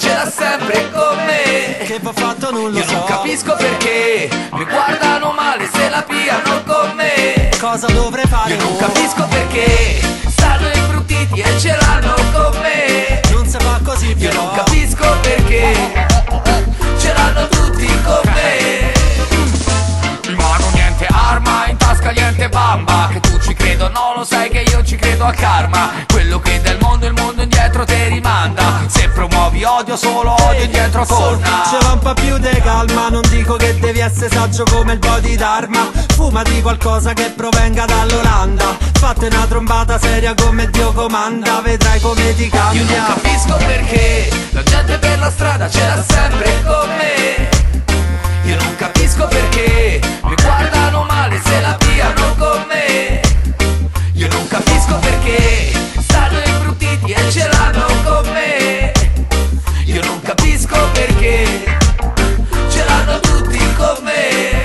ce l'ha sempre con me. Che va fatto non lo Io so. non capisco perché mi guardano male se la piano con me. Cosa dovrei fare? Io non capisco perché stanno imbruttiti e ce l'hanno con me. Non si fa così Io però. non capisco perché ce l'hanno tutti con me. In mano niente arma, in tasca niente bamba. Che tu ci credo, no lo sai che io ci credo al karma. Quello che del mondo il mondo indietro te rimanda. Se promuovi odio, solo odio indietro torna. Ce va un po' più di calma, non dico che devi essere saggio come il body d'arma. Fuma di qualcosa che provenga dall'Olanda. Fate una trombata seria come Dio comanda. Vedrai come ti cambia. Io non capisco perché la gente per la strada ce l'ha sempre con me. Io non capisco perché mi guardano male se la piano con me. Io non capisco perché stanno imbruttiti e ce l'hanno con me. Io non capisco perché ce l'hanno tutti con me.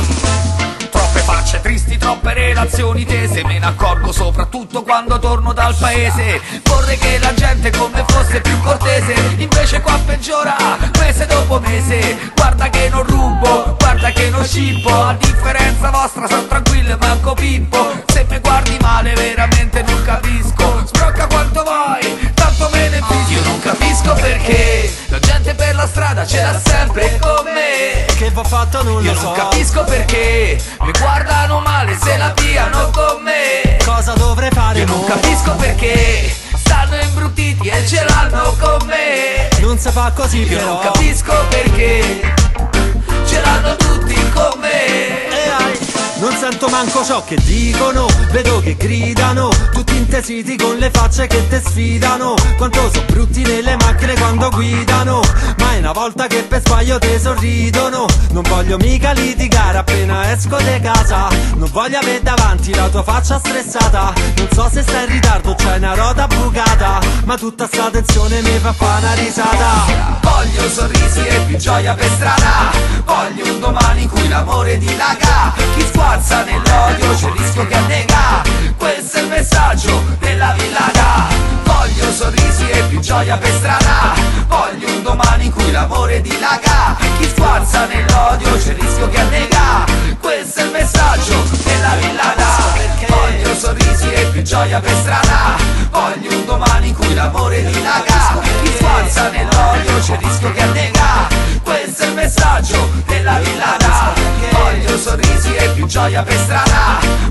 Troppe facce tristi, troppe relazioni tese. Me ne accorgo soprattutto quando torno dal paese. Vorrei che la gente con me fosse più cortese. Invece qua peggiora mese dopo mese. Guarda che non rubo, guarda che non scippo. A differenza vostra sono tranquillo e manco pippo. Se mi guardi male veramente non capisco. Sbrocca quanto vuoi, tanto me ne fischio. Io non capisco perché la gente per la strada ce l'ha sempre con me. Che va fatto non Io lo so. non capisco perché mi guardano male se la piano con me. Cosa dovrei fare? Io non capisco perché stanno imbruttiti e ce l'hanno con me. Non si fa così Io però. non capisco perché ce l'hanno tutti con me. Non sento manco ciò che dicono, vedo che gridano, tutti intesiti con le facce che te sfidano. Quanto sono brutti nelle macchine quando guidano, ma è una volta che per sbaglio te sorridono. Non voglio mica litigare appena esco di casa, non voglio avere davanti la tua faccia stressata. Non so se stai in ritardo, c'è una ruota bucata, ma tutta sta tensione mi fa fare una risata. Voglio sorrisi e più gioia per strada. Voglio un domani in cui l'amore dilaga. Chi sguazza nell'odio c'è il rischio che annega. Questo è il messaggio della villana. Voglio sorrisi e più gioia per strada. Voglio un domani in cui l'amore dilaga. Chi sguazza nell'odio c'è il rischio che annega. Questo è il messaggio della villana. Voglio sorrisi e più gioia per strada. Voglio un domani in cui l'amore dilaga. Chi sguazza nell'odio c'è il rischio che annega. Questo è il messaggio della villana. Voglio sorrisi e più gioia per strada.